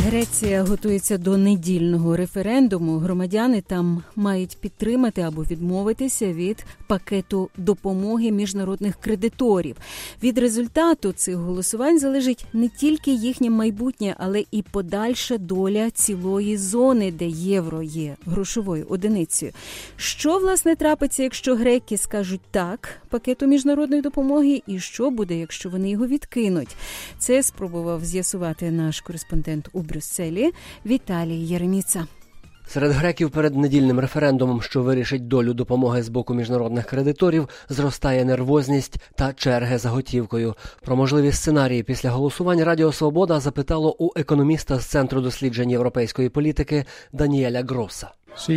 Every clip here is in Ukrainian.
Греція готується до недільного референдуму. Громадяни там мають підтримати або відмовитися від пакету допомоги міжнародних кредиторів. Від результату цих голосувань залежить не тільки їхнє майбутнє, але і подальша доля цілої зони, де євро є грошовою одиницею. Що, власне, трапиться, якщо греки скажуть «так» пакету міжнародної допомоги, і що буде, якщо вони його відкинуть? Це спробував з'ясувати наш кореспондент у Брюсселі Віталій Єреміца. Серед греків перед недільним референдумом, що вирішить долю допомоги з боку міжнародних кредиторів, зростає нервозність та черги за готівкою. Про можливі сценарії після голосувань Радіо Свобода запитало у економіста з Центру досліджень європейської політики Даніеля Гроса.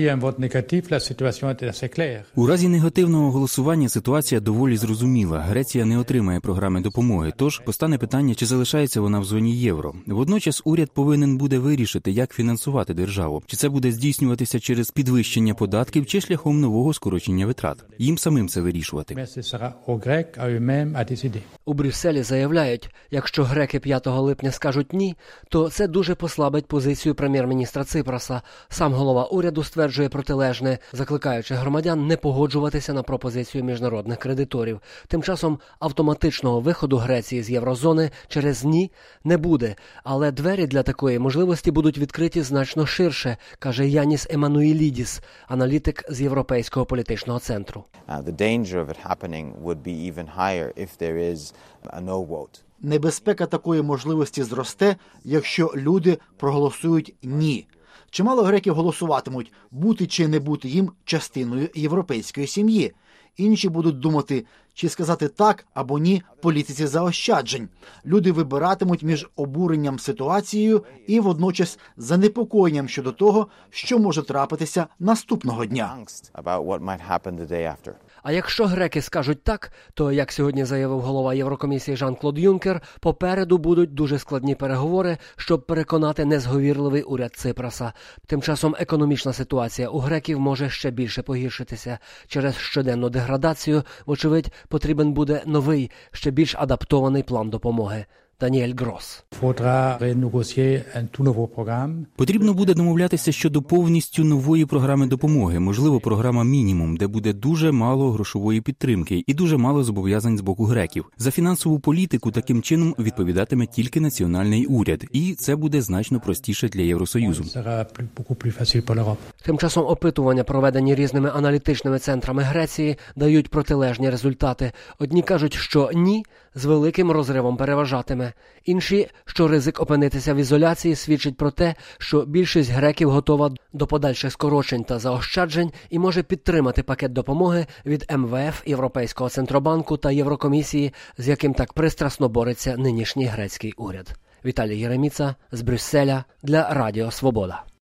У разі негативного голосування ситуація доволі зрозуміла. Греція не отримає програми допомоги, тож постане питання, чи залишається вона в зоні євро. Водночас уряд повинен буде вирішити, як фінансувати державу. Чи це буде здійснюватися через підвищення податків, чи шляхом нового скорочення витрат. Їм самим це вирішувати. У Брюсселі заявляють, якщо греки 5 липня скажуть «ні», то це дуже послабить позицію прем'єр-міністра Ципраса. Сам голова уряду стверджує протилежне, закликаючи громадян не погоджуватися на пропозицію міжнародних кредиторів. Тим часом автоматичного виходу Греції з єврозони через «ні» не буде, але двері для такої можливості будуть відкриті значно ширше, каже Яніс Еммануїлідіс, аналітик з Європейського політичного центру. Небезпека такої можливості зросте, якщо люди проголосують «ні». Чимало греків голосуватимуть, бути чи не бути їм частиною європейської сім'ї. Інші будуть думати, чи сказати «так» або «ні» політиці заощаджень. Люди вибиратимуть між обуренням ситуацією і водночас занепокоєнням щодо того, що може трапитися наступного дня. А якщо греки скажуть «так», то, як сьогодні заявив голова Єврокомісії Жан-Клод Юнкер, попереду будуть дуже складні переговори, щоб переконати незговірливий уряд Ципраса. Тим часом економічна ситуація у греків може ще більше погіршитися. Через щоденну деградацію, вочевидь, потрібен буде новий, ще більш адаптований план допомоги. Даніель Грос. Потрібно буде домовлятися щодо повністю нової програми допомоги, можливо, програма «Мінімум», де буде дуже мало грошової підтримки і дуже мало зобов'язань з боку греків. За фінансову політику таким чином відповідатиме тільки національний уряд, і це буде значно простіше для Євросоюзу. Тим часом опитування, проведені різними аналітичними центрами Греції, дають протилежні результати. Одні кажуть, що «ні» з великим розривом переважатиме. Інші, що ризик опинитися в ізоляції, свідчить про те, що більшість греків готова до подальших скорочень та заощаджень і може підтримати пакет допомоги від МВФ, Європейського Центробанку та Єврокомісії, з яким так пристрасно бореться нинішній грецький уряд. Віталій Єреміца з Брюсселя для Радіо Свобода.